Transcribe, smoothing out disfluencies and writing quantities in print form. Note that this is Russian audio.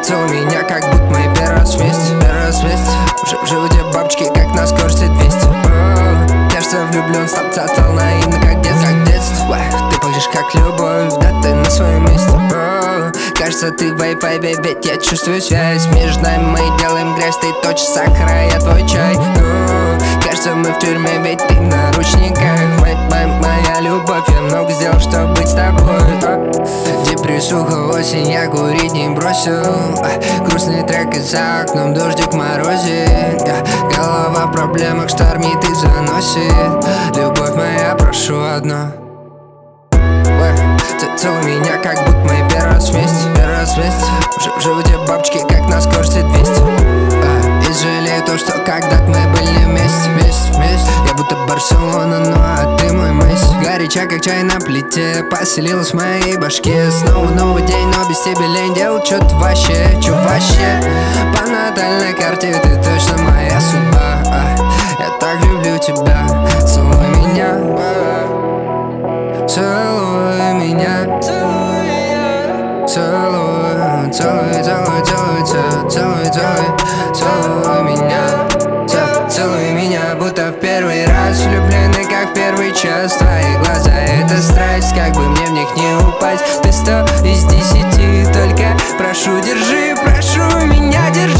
Целуй меня, как будто мы первый раз вместе. В животе бабочки, как на скорости 200. Кажется, влюблен, стал наивно, как детство. Ты пахнешь как любовь, да ты на своем месте. Кажется, ты в вайбе, ведь я чувствую связь. Между нами мы делаем грязь, ты точишь сахара, я твой чай. Кажется, мы в тюрьме, ведь ты в наручниках. Моя любовь, я много сделал, чтобы быть с тобой. Депрессуха, осень, я курить не бросил. Грустный трек и за окном дождик морозит. Голова в проблемах штормит и заносит. Любовь моя, прошу одно. Целуй меня, как будто мы первый раз вместе. В животе бабочки, как на скорости 200. И жалею то, что когда-то мы были вместе. Я будто Барселона, ну а ты мой Месси. Горяча, как чай на плите, поселилась в моей башке. Снова новый день, но без тебя лень делать что-то вообще. По натальной карте ты точно моя судьба. Я так люблю тебя. Целуй меня, целуй меня. Целуй меня, будто в первый раз. Влюблены, как в первый час. Твои глаза — это страсть, как бы мне в них не упасть. Ты 100 из 10, только прошу, держи, прошу меня, держи.